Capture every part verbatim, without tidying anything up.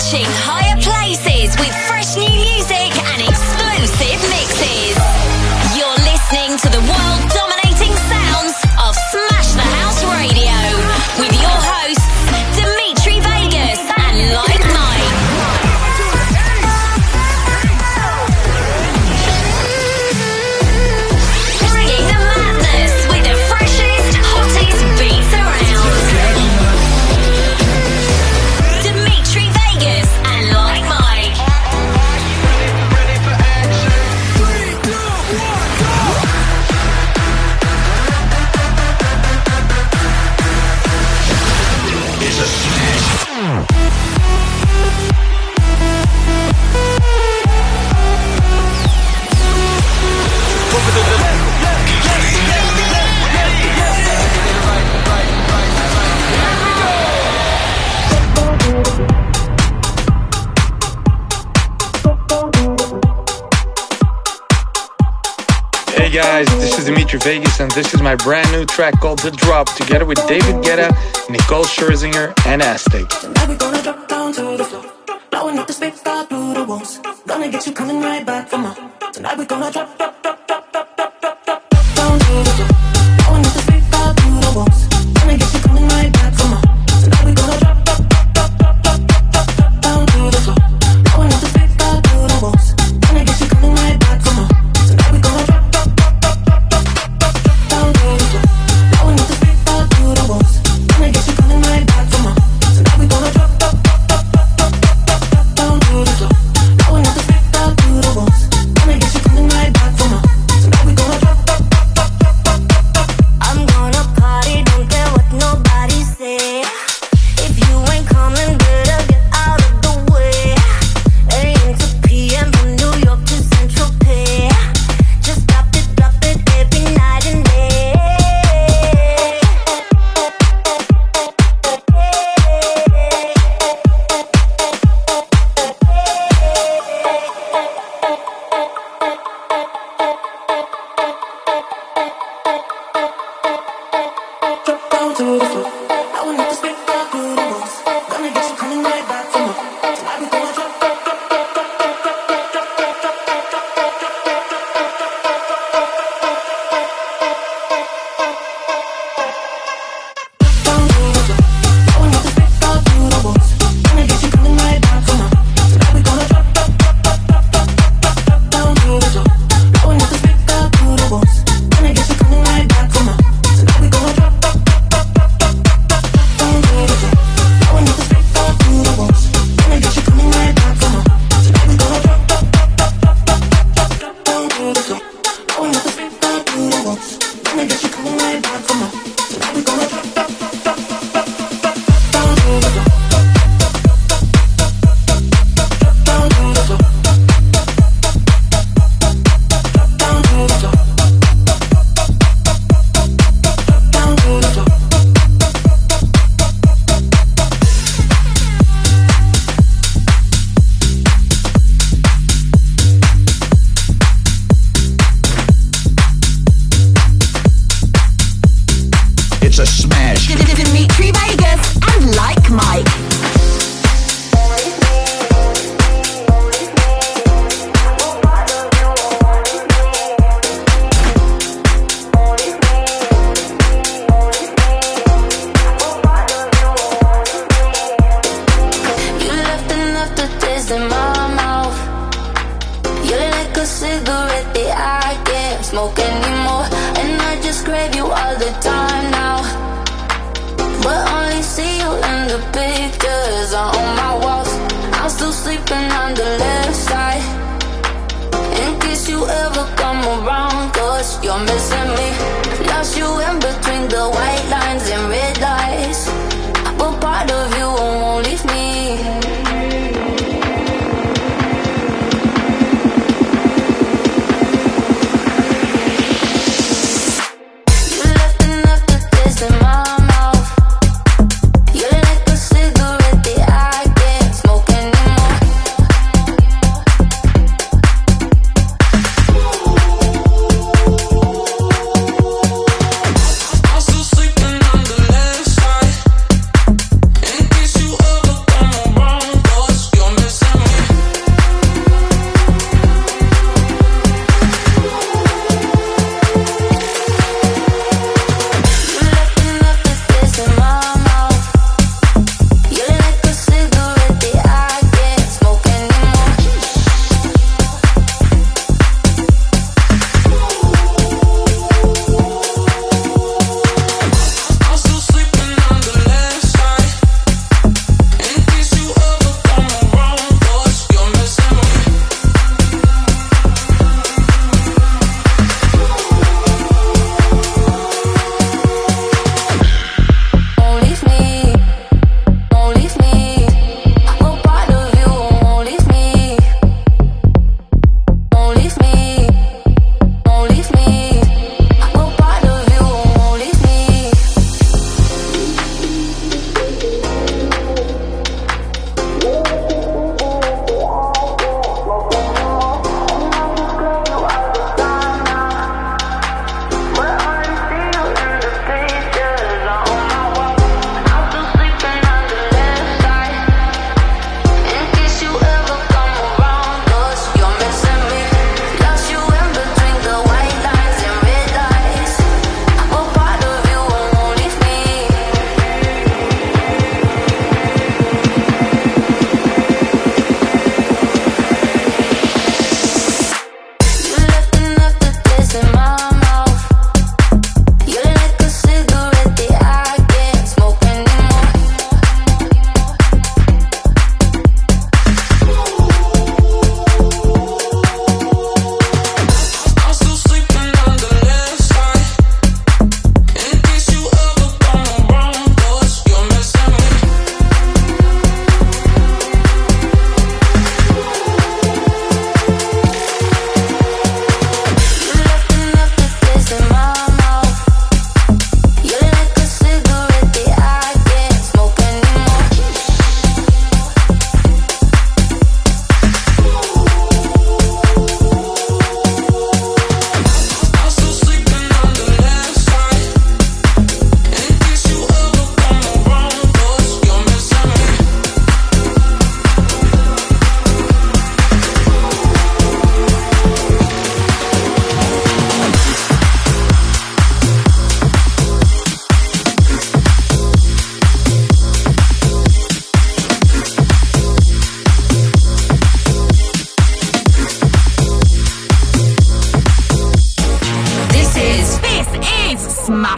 Reaching higher places with fresh new music and exclusive mixes. You're listening to the world-dominating sounds of Smash the House Radio with your hosts, Dimitri Vegas and Like Mike. Bringing the madness with the freshest, hottest beats around. Dimitri Vegas and Like Mike. Ready for action? Three, two, one, go! It's a smash. Hey guys, this is Dimitri Vegas and this is my brand new track called The Drop together with David Guetta, Nicole Scherzinger and Aztec. Tonight we're gonna drop down to the floor, blowing up the space star through the walls. Gonna get you coming right back for more. Tonight we're gonna drop, drop, drop, drop, drop, drop, drop, drop, drop down to the floor, blowing up the space star through the walls. Gonna get you coming right back for more. Tonight we're gonna drop, drop, drop, drop, drop, drop, drop, drop down to the floor, blowing up the space star through the walls. Gonna get you coming right back for more. Tonight we're gonna drop, drop, drop, drop, drop, drop, drop, drop down to the floor, blowing up the space star through the walls. Gonna get you coming right back for more. Tonight we're gonna drop, drop, drop, drop, drop, drop, drop, drop down to the floor, blowing up the space star through the walls. Gonna get you coming right back for more. Tonight we're gonna drop, drop, drop, drop, drop, drop, drop, drop. I'm gonna party, don't care what nobody say. If you ain't coming, better get out of the way. A M to P M from New York to Central Pay. Just drop it, drop it every night and day. Drop down to the floor, blowing up the space star through the walls. Gonna get you coming right back for more. Tonight we're gonna drop, drop, drop, drop, drop, drop, drop, drop, drop, drop, drop, drop, drop, drop, drop, down to the floor, blowing up the space star through the walls. Gonna get you coming right back for more. Tonight we're gonna drop, drop, drop, drop, drop, drop, drop, drop, drop down to the floor, blowing up the space star through the walls. Gonna get you coming right back for more. Tonight we're gonna drop, drop, drop, drop, drop, drop, drop, drop down to the floor, blowing up the space star through the walls. Gonna get you coming right back for more. Tonight we're gonna drop, drop, drop, drop, drop, drop, drop, drop down to the floor, blowing up the space star through the walls. Gonna get you coming right back for more. Tonight we're gonna drop, drop, drop, drop, drop, drop, drop down to the floor, drop down to the floor, drop down to the floor, drop down to the floor. It's a smash. Dimitri Vegas and Like Mike. You left enough to taste in my mouth. You're like a cigarette that I can't smoke anymore, and I just crave you all the time now. But only see you in the pictures on my walls. I'm still sleeping on the left side. In case you ever come around, cause you're missing me. Lost you in between the white lines and red lights, but part of you won't leave me. You left enough to taste in my mouth. You're like a cigarette that I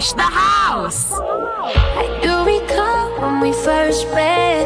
Smash the House. I do recall when we first met.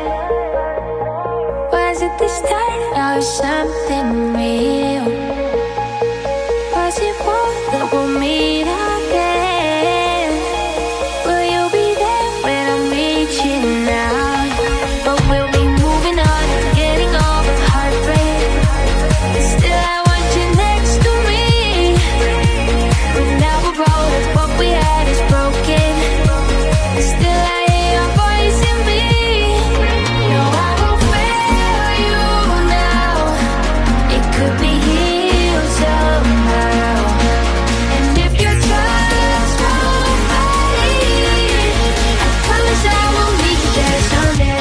Was it the start of something real? Was it more that we'll meet again? Will you be there when I'm reaching out? But we'll be moving on, getting over heartbreak. Still I want you next to me. But now we're broke, what we had is broken. Still I hear your voice in me. No, I won't fail you now. It could be healed somehow. And if your trust won't fade, I promise I won't leave you there someday.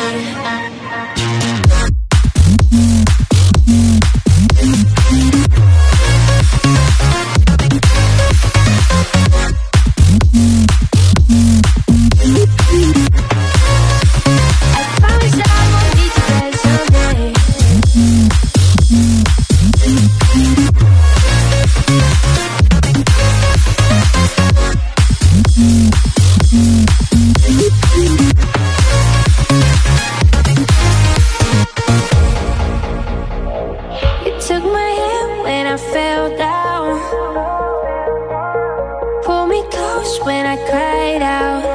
You took my hand when I fell down. Pulled me close when I cried out.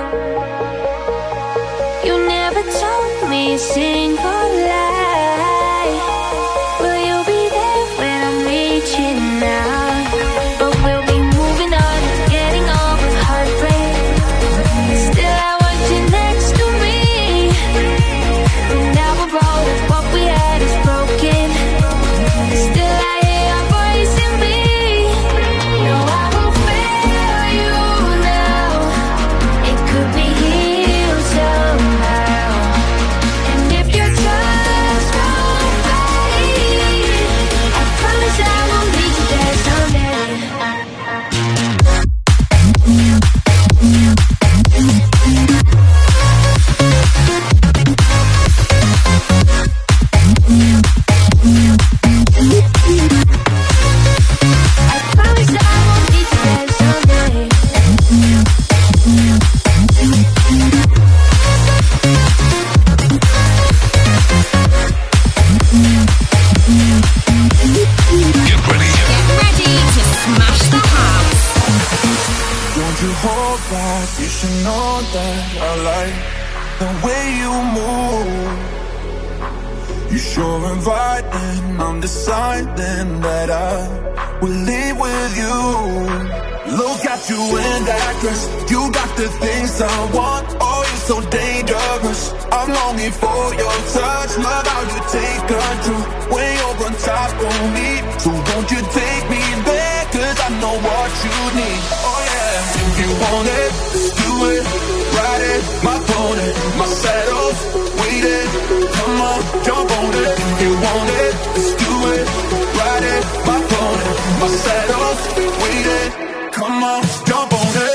You never told me a single lie. Will you be there when I'm reaching out? But we'll be moving on, getting over heartbreak. Still I want you next to me. But now we're broke, what we had is broken. Still I hear your voice in me. No, I won't fail you now. It could be healed somehow. And if your trust won't fade, I promise I won't leave you there someday. I promise I won't leave you there someday. Get ready. Get ready to smash the house. Don't you hold back, you should know that I like the way you move. You sure inviting, I'm deciding that I will leave with you. Look at you in that dress, you got the things I want. Oh, you're so dangerous, I'm longing for your touch. Love how you take control when you're on top of me. So won't you take me there, cause I know what you need. Oh yeah, if you want it, let's do it. Ride it, my pony, my saddle's waiting. Come on, jump on it. If you want it, let's do it. Ride it, my pony, my saddle's waiting. Come on, jump on it.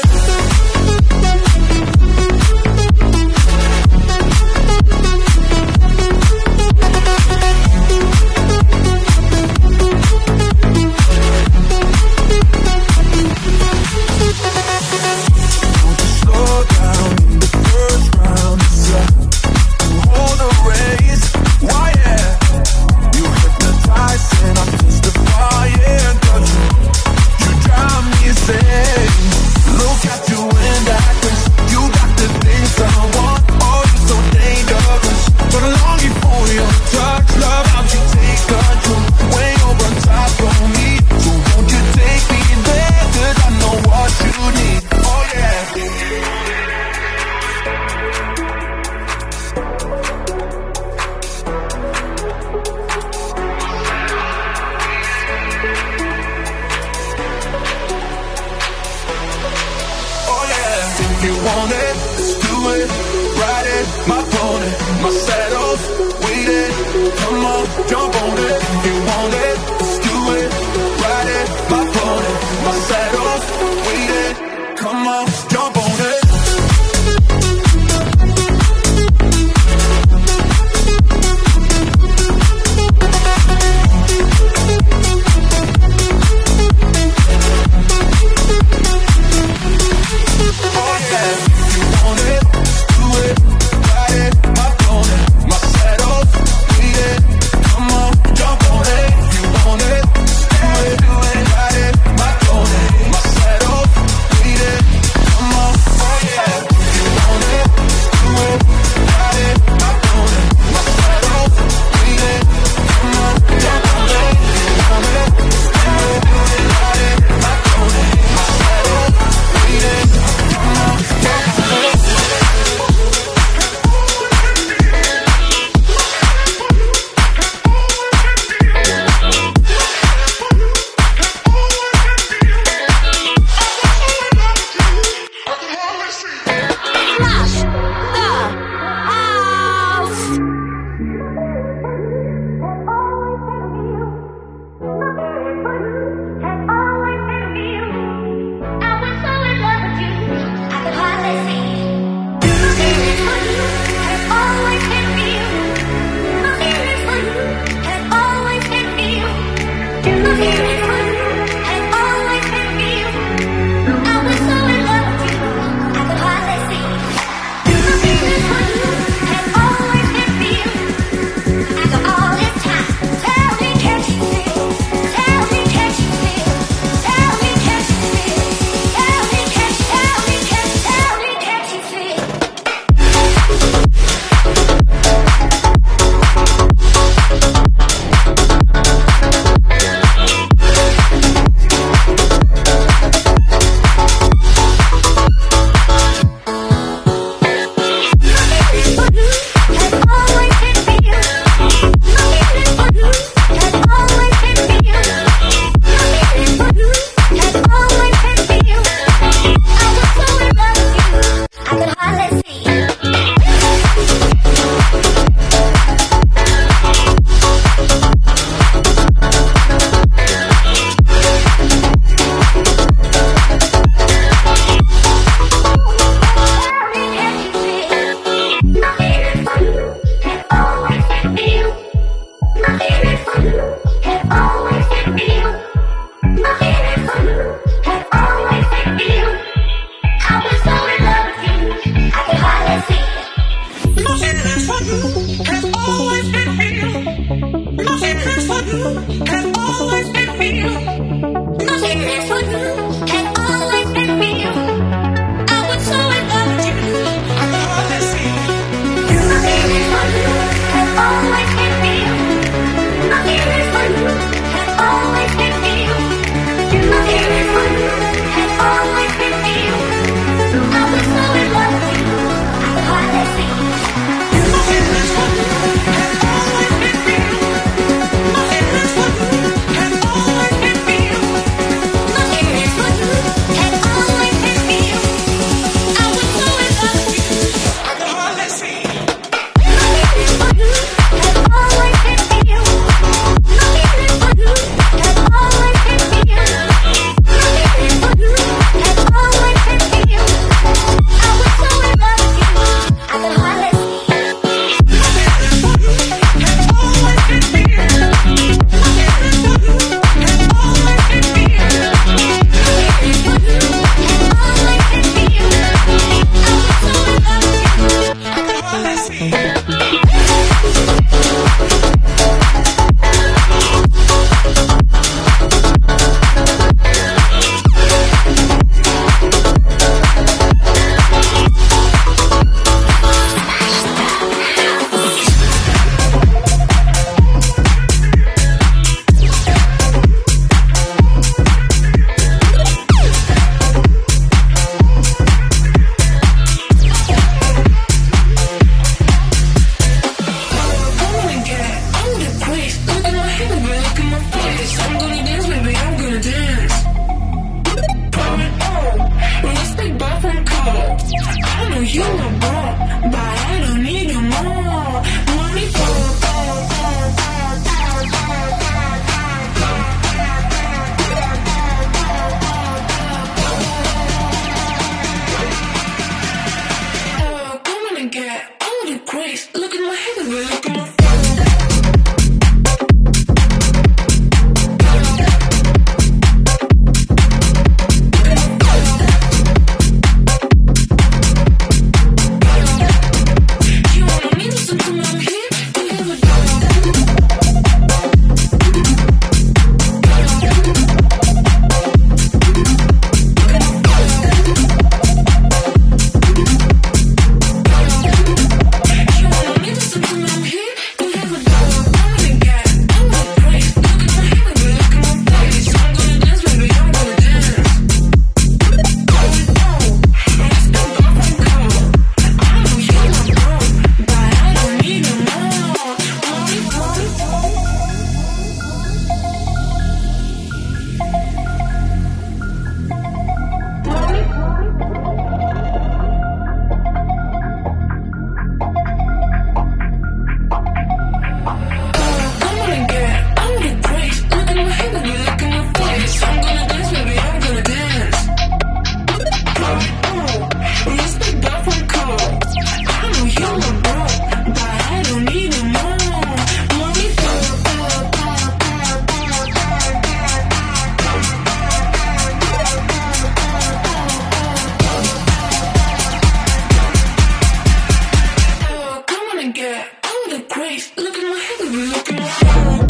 Look at my head, look at my head.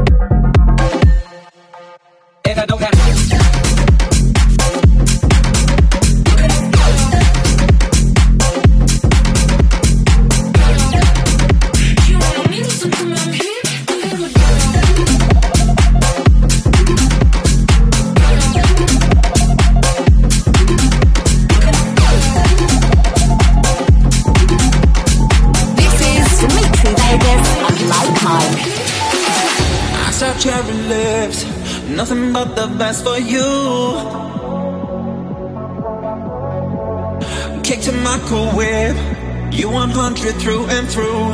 And I don't have You want me to something I'm here? This is Dimitri Vegas and Like Mike. I saw cherry lips, nothing but the best for you. Cake to my cool whip, you one hundred through and through.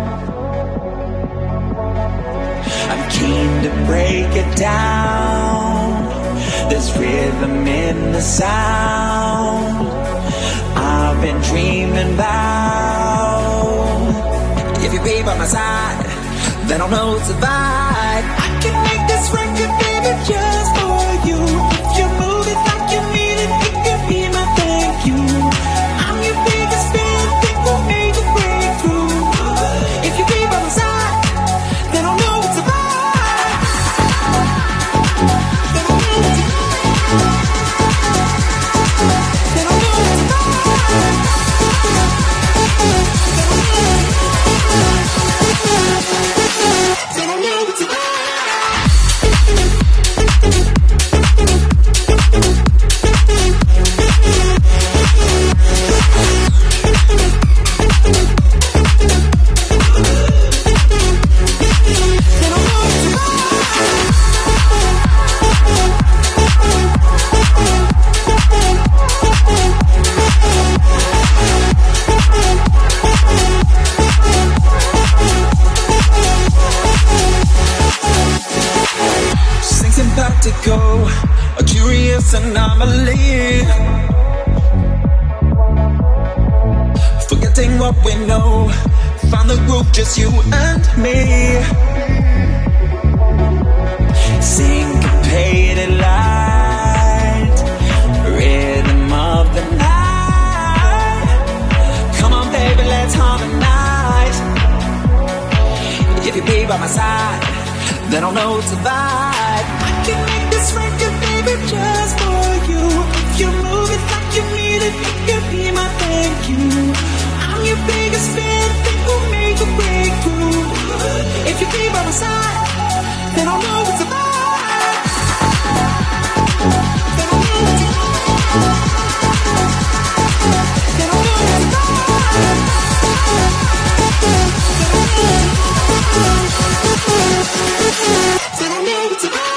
I'm keen to break it down. There's rhythm in the sound I've been dreaming about. If you be by my side, then I'll know it's a vibe. I can make this record, baby, just for you. If you move it like you mean it, it could be my thank you. I'm your biggest fan, think we'll make a breakthrough. If you be by my side, then I'll know it's a vibe. Then I'll know it's a vibe. Then I'll know it's a vibe. Then I know it's a vibe. Sing simpatico, a curious anomaly. Forgetting what we know, found the group, just you and me. Syncopated light, rhythm of the night. Come on, baby, let's harmonize. If you be by my side, then I'll know it's a vibe. I can make this record, baby, just for you. If you move it like you need it, it could be my thank you. I'm your biggest fan, think we'll make a breakthrough. If you be by my side, then I'll know it's a vibe. Then I'll know it's a vibe. Then I'll know it's a vibe. Then I know it's a vibe.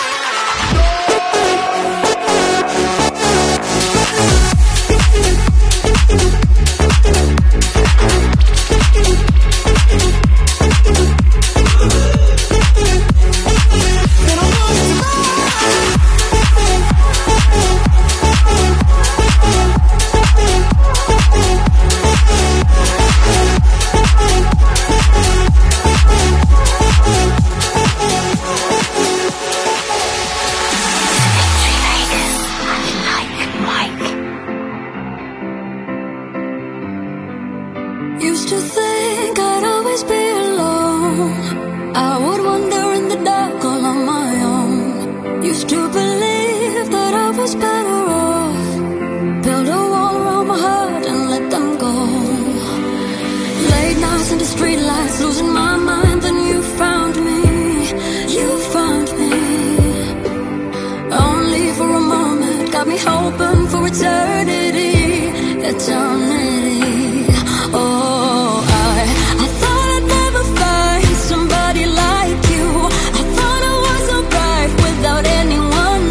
Used to think I'd always be alone. I would wander in the dark all on my own. Used to believe that I was better off. Build a wall around my heart and let them go. Late nights in the street lights, losing my mind. Then you found me, you found me. Only for a moment, got me hoping for eternity, eternity. Oh, I, I thought I'd never find somebody like you. I thought I was alright without anyone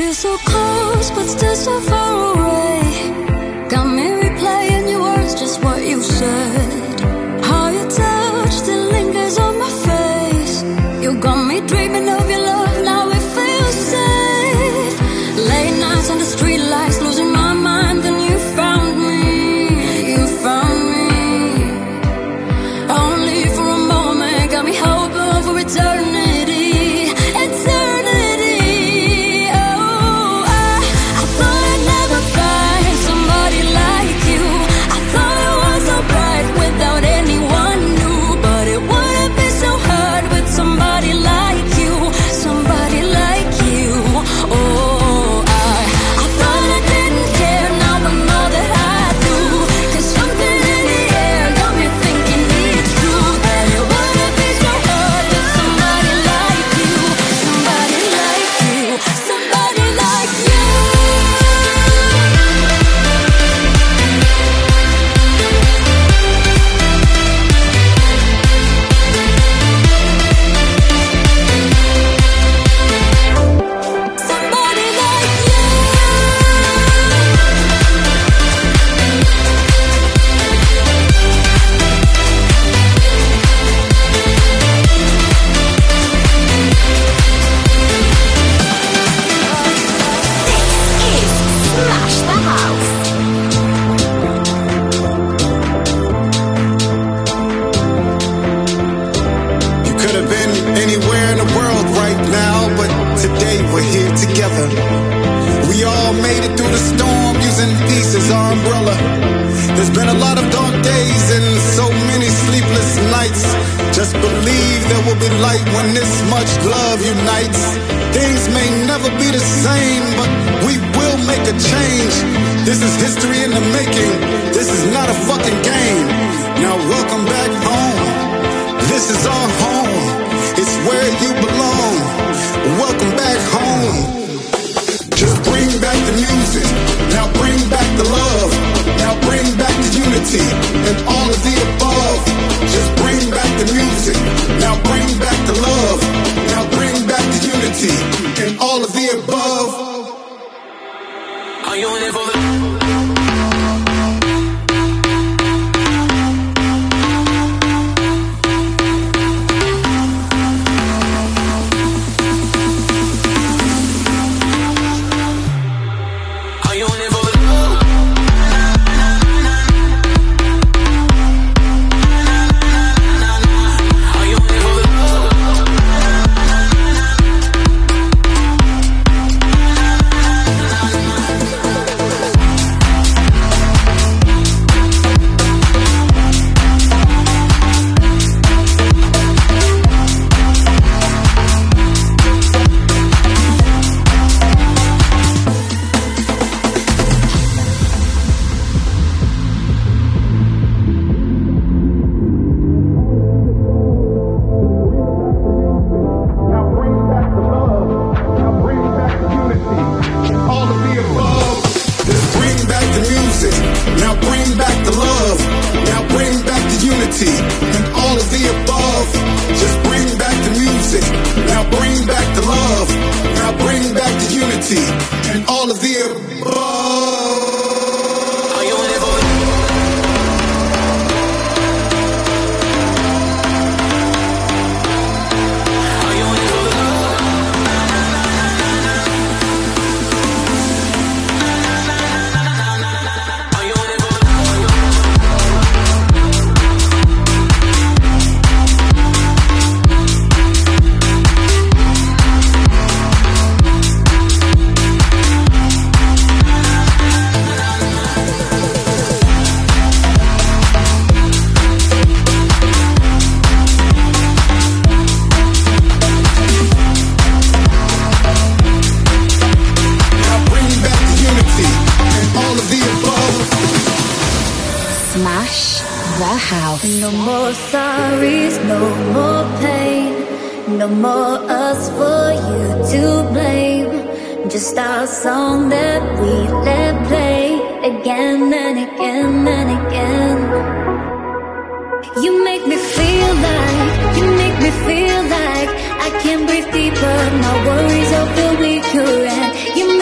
Feel so close, but still so far away. Got me replaying your words, just what you said. How your touch still lingers on my face. You got me dreaming of your love, now it feels safe. Late nights under street lights, losing my mind, then you found me. You found me. Only for a moment, got me hoping for eternity. Eternity. Oh, I, I thought I'd never find somebody like you. I thought it was so bright without anyone new, but it wouldn't be so hard with somebody like you. Somebody like you. Oh, I, I thought I didn't care, now I know that I do. 'Cause something in the air got me thinking it's true, that it wouldn't be so hard with somebody like you. Somebody like you. Somebody like you. Somebody like you. This is Smash the House. You could have been anywhere in the world right now, but today we're here together. We all made it through the storm using peace as our umbrella. There's been a lot of dark days and so many sleepless nights. Just believe there will be light when this much love unites. Things may never be the same, but we will make a change. This is history in the making. This is not a fucking game. Now welcome back home. This is our home. It's where you belong. Welcome back home. Just bring back the music. Now bring back the love. Now bring back the unity and all of the above. Just bring back the music. Now bring back the love. Now bring back the unity and all of the above. Are you in it for the? Are you in it for the? Are you in it for the? Now bring back the love. Now bring back the unity and all of the above. Just bring back the music. Now bring back the love. Now bring back the unity and all of the above. Just bring back the music. Now bring back the love. Now bring back the unity and all of the above. Are you in it for the? Are you in it for the? Are you in it for the? Now bring back the unity and all of the above. Smash the House. No more sorries, no more pain. No more us for you to blame. Just our song that we let play again and again and again. You make me feel like, you make me feel like I can breathe deeper. My worries all feel weaker, and you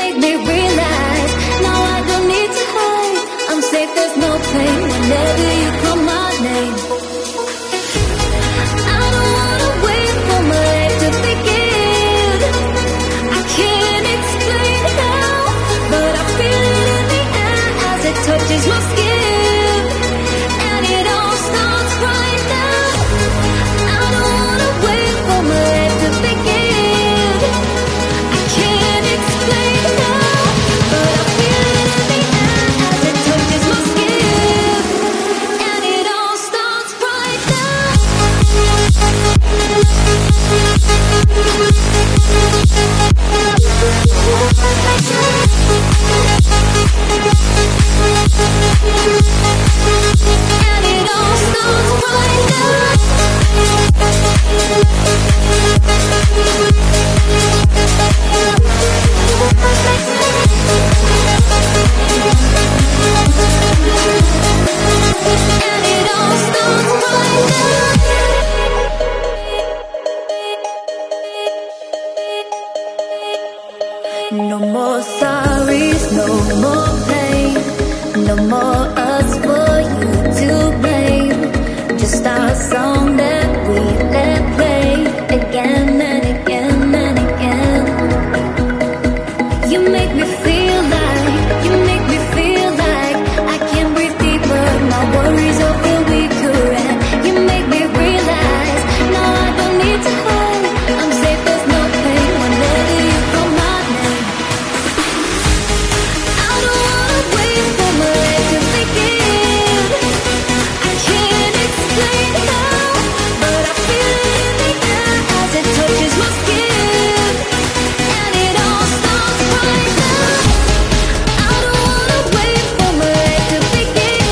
touches my skin, and it all starts right now. I don't wanna wait for my life to begin. I can't explain now, but I feel it in the air as it touches my skin, and it all starts right now. And it all starts right now. And it all starts right now. No more sorries, no more pain, no more us for you to blame. Just our song that we let play again and again and again. You make me feel like, you make me feel like I can breathe deeper, my worries are feel weaker, and you make me realize, no, I don't need to hide, I'm safe, there's no pain whenever you call my name. I don't wanna wait for my life to begin. I can't explain how, but I feel it in the air as it touches my skin, and it all starts right now. I don't wanna wait for my life to begin.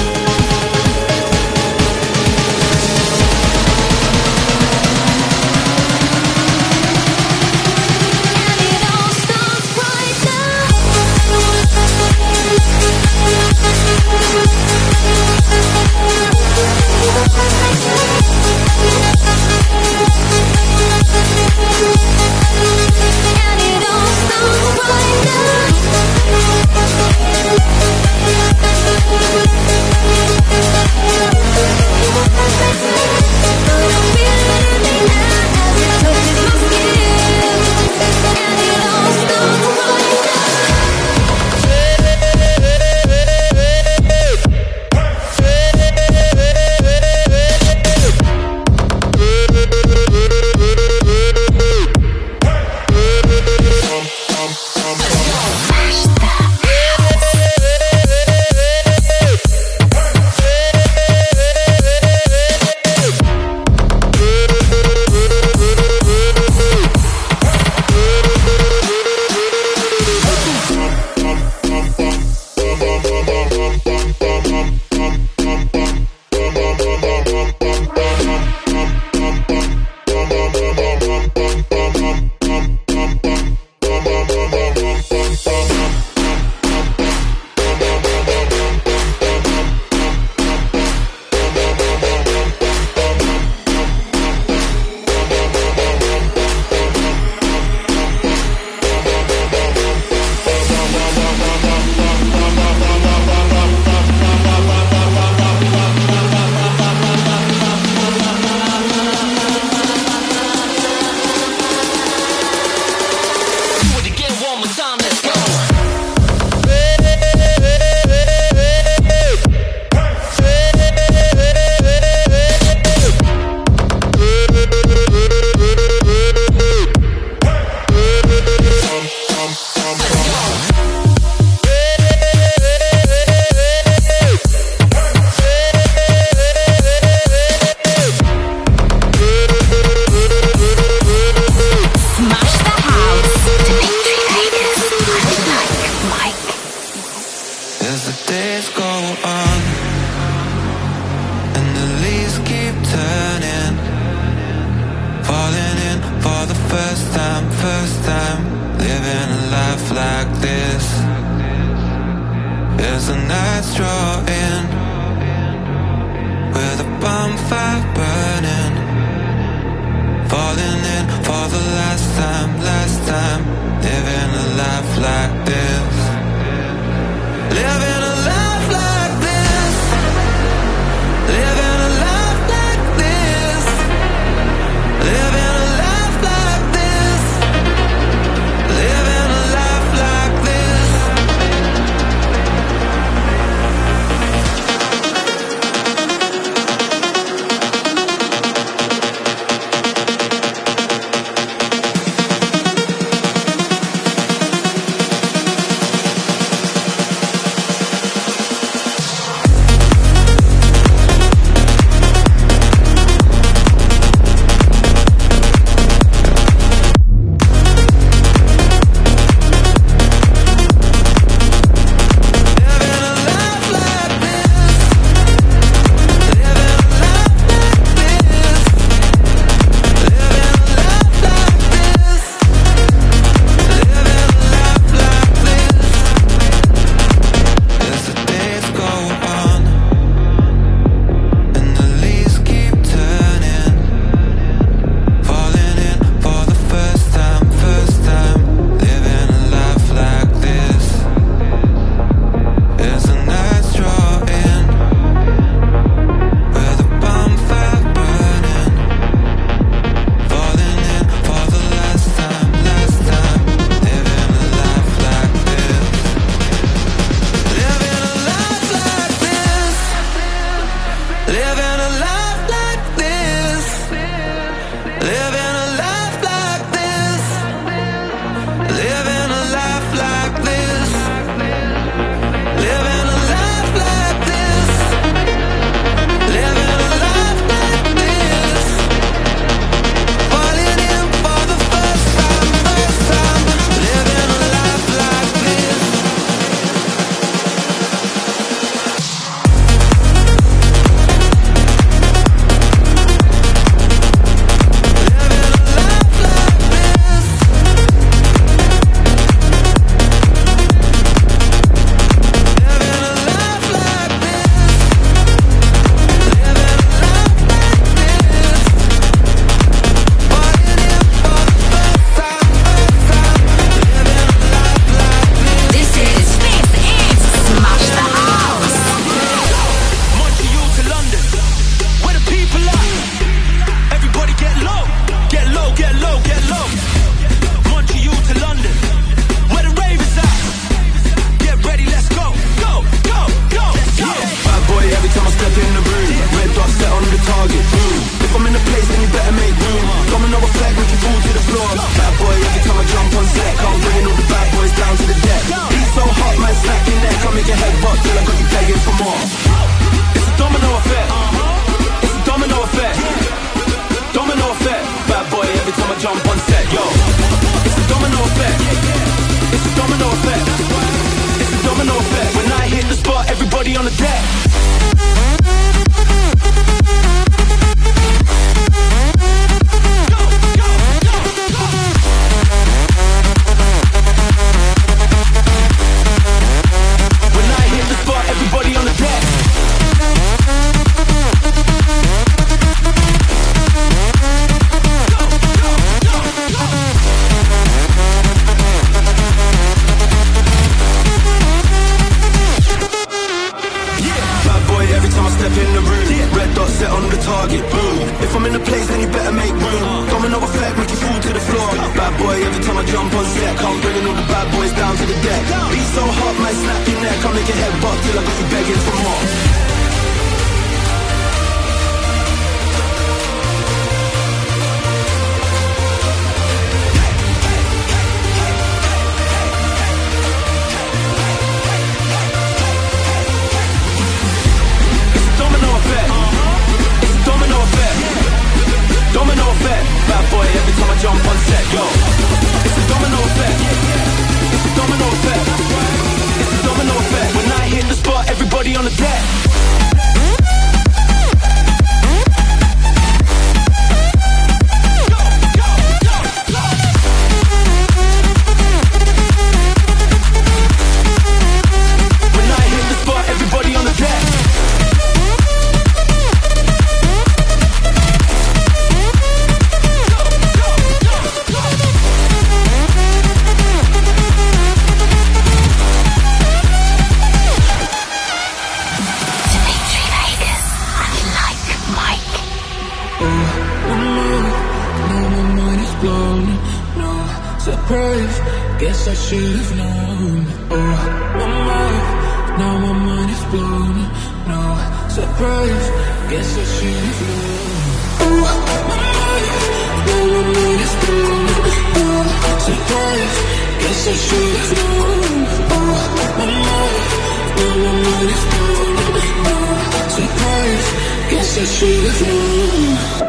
And it all starts right now. And it all starts right now. But I feel it in the air as it touches my skin, and it all starts right now. on the deck. When I hit the spot, everybody on the deck. Every time I step in the room, red dot set on the target, boom. If I'm in the place, then you better make room. Domino effect, make you fall to the floor. Bad boy, every time I jump on set, I'm bringing all the bad boys down to the deck. Beat so hot, might snap your neck. I'll make your head bop till I got you begging for more. Domino effect, bad boy every time I jump on set, yo. It's a domino effect, it's a domino effect, it's a domino effect. When I hit the spot, everybody on the deck. When I hit the spot, everybody on the deck. Surprise, guess I should've known. Oh, one more, now my mind is blown. No surprise, guess I should've known. Oh, one more, now my mind is blown. Oh, surprise, guess I should've known. Oh, one more, now my mind is blown. Oh, surprise, guess I should've known.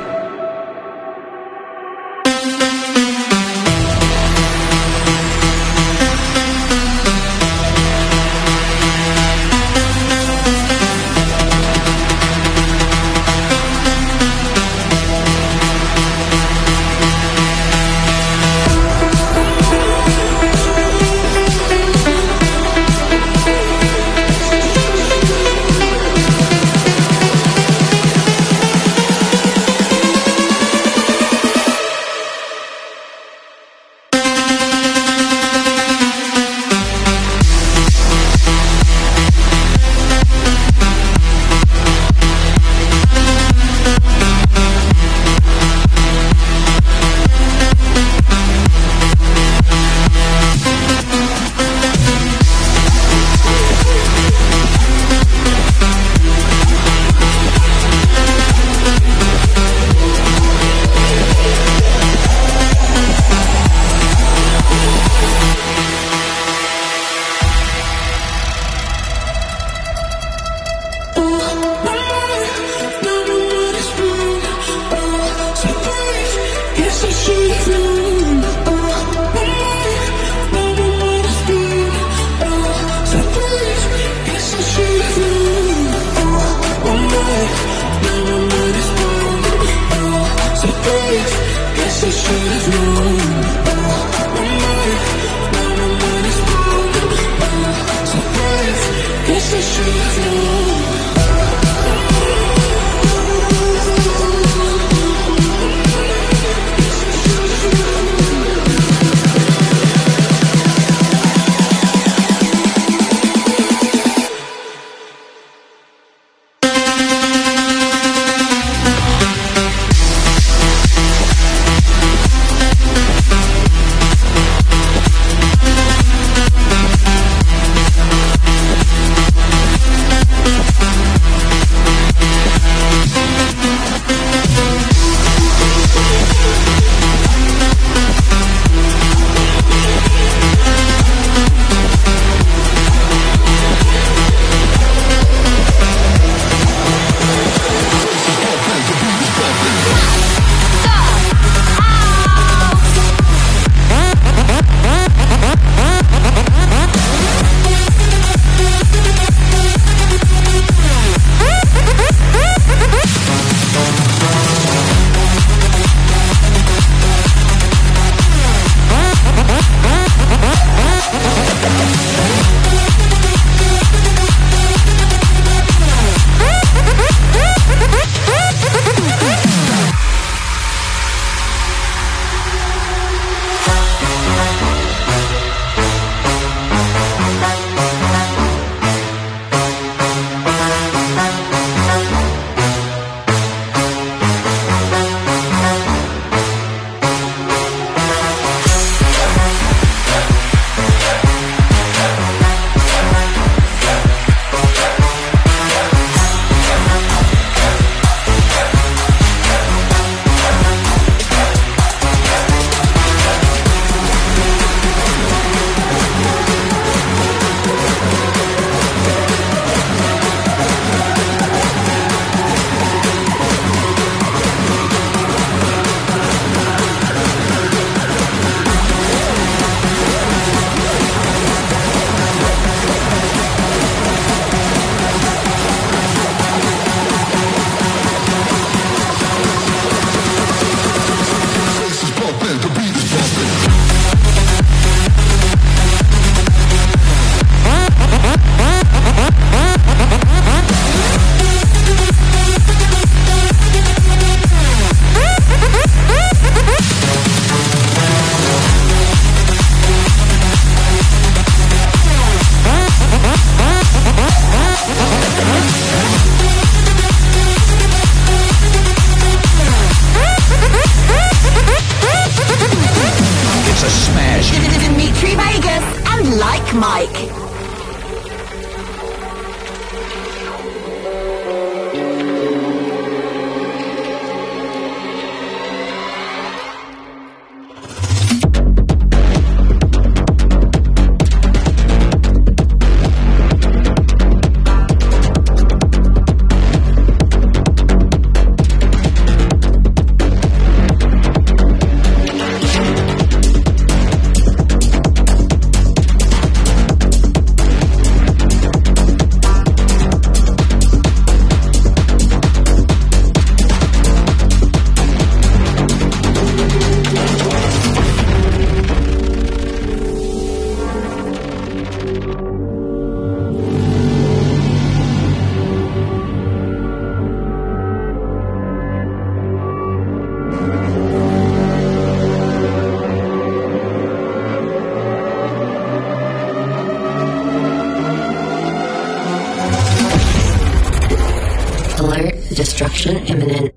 Destruction imminent.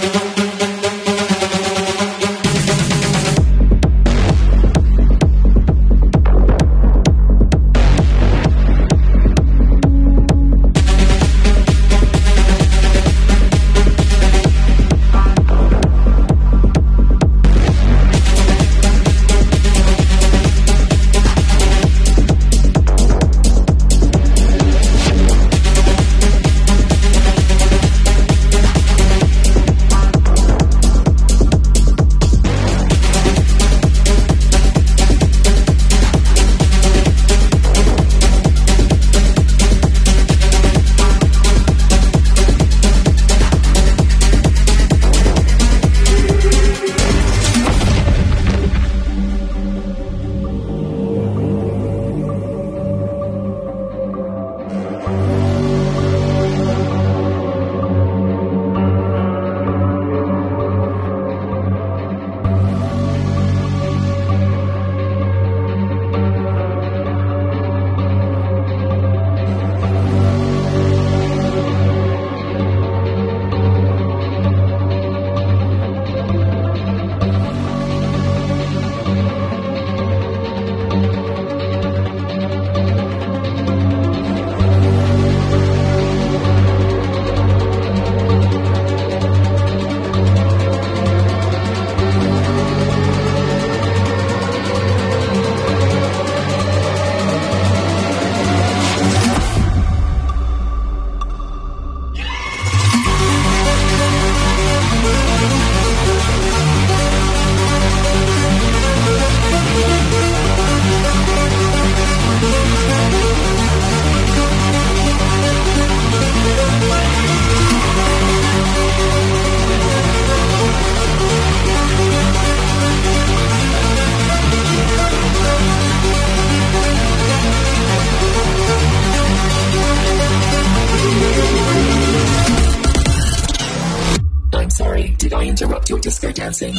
disco dancing.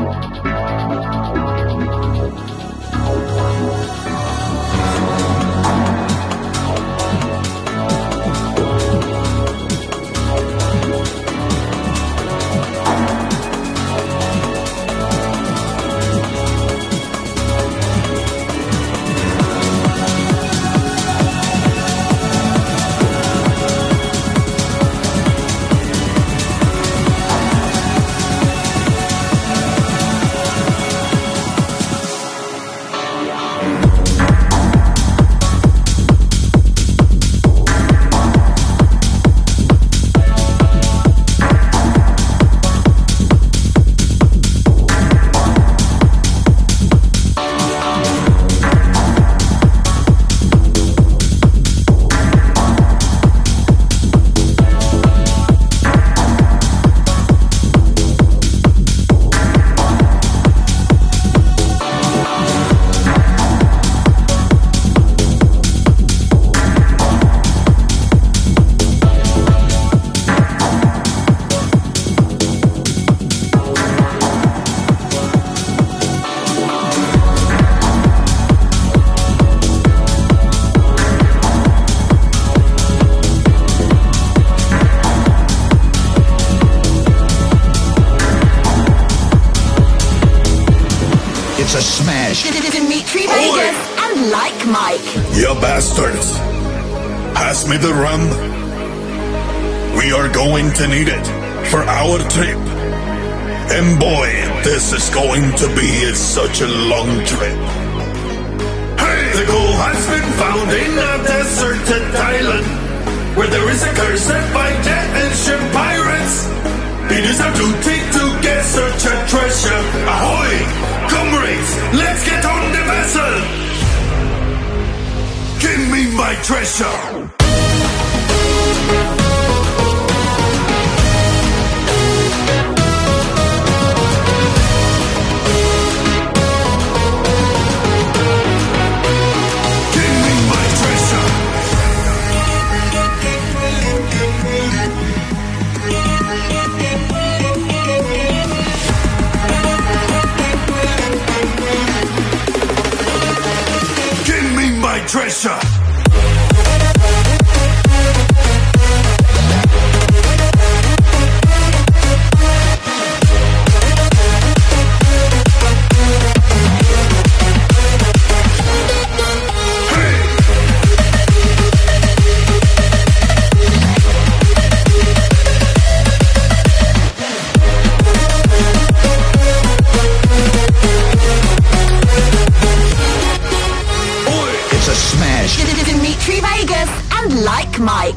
It's a smash. Dimitri Vegas and Like Mike. You bastards. Pass me the rum. We are going to need it for our trip. And boy, this is going to be such a long trip. Hey! The gold has been found in a deserted island where there is a curse set by jet and ship pirates. It is our duty to get such a treasure. Ahoy! Comrades, let's get on the vessel! Give me my treasure! Treasure. Dimitri Vegas and Like Mike.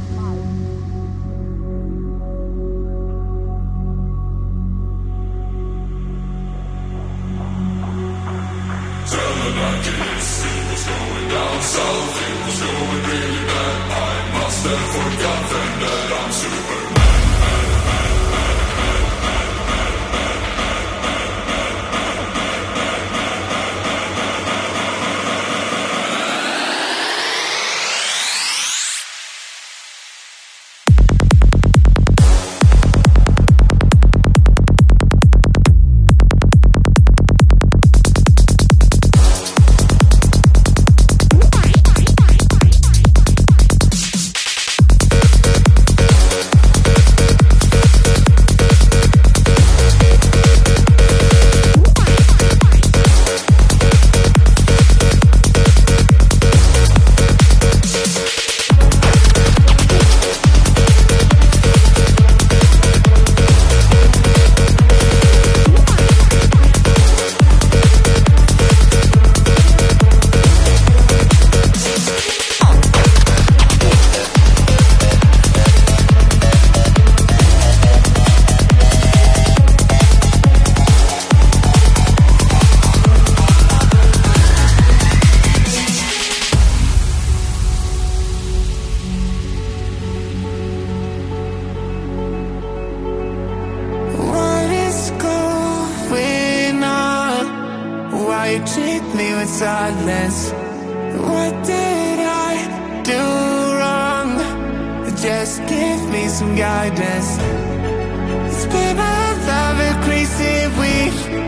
Silence. What did I do wrong? Just give me some guidance. It's been a love a crazy week.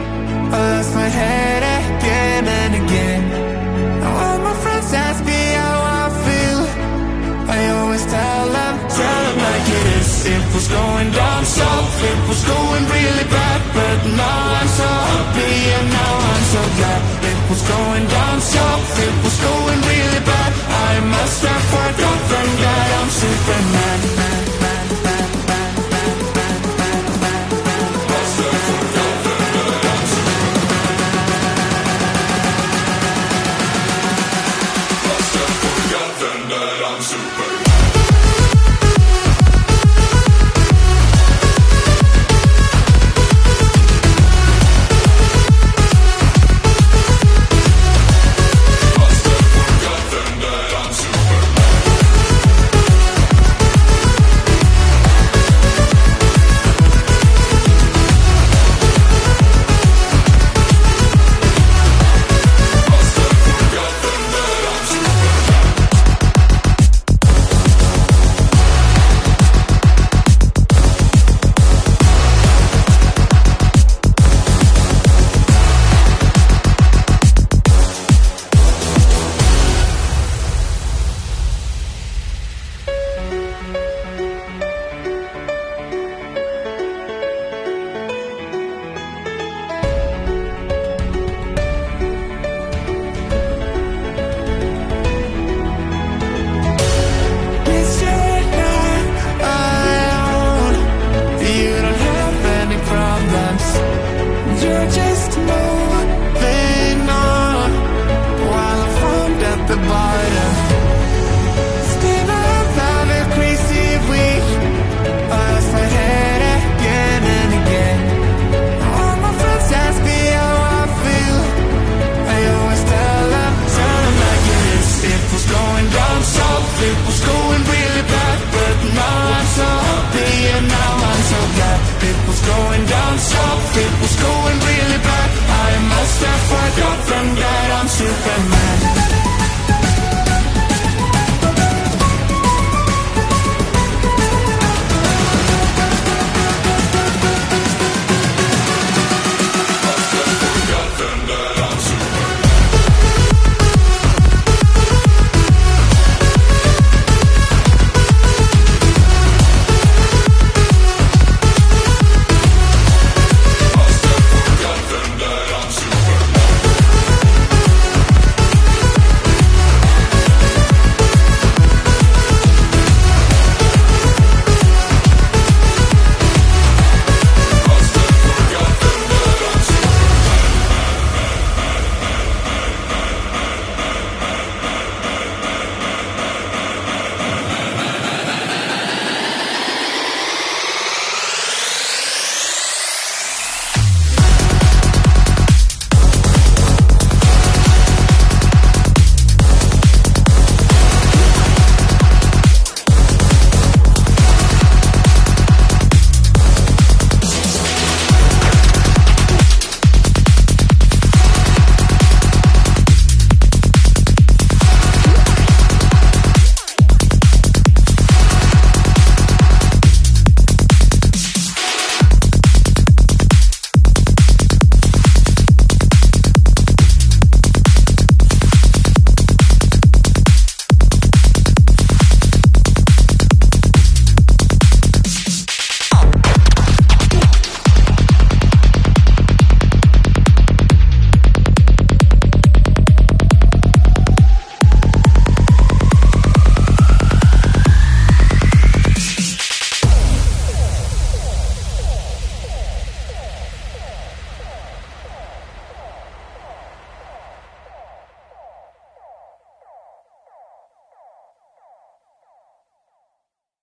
was going down south, it was going really bad, but now I'm so happy and now I'm so glad. It was going down south, it was going really bad. I must have forgotten that I'm Superman. You're just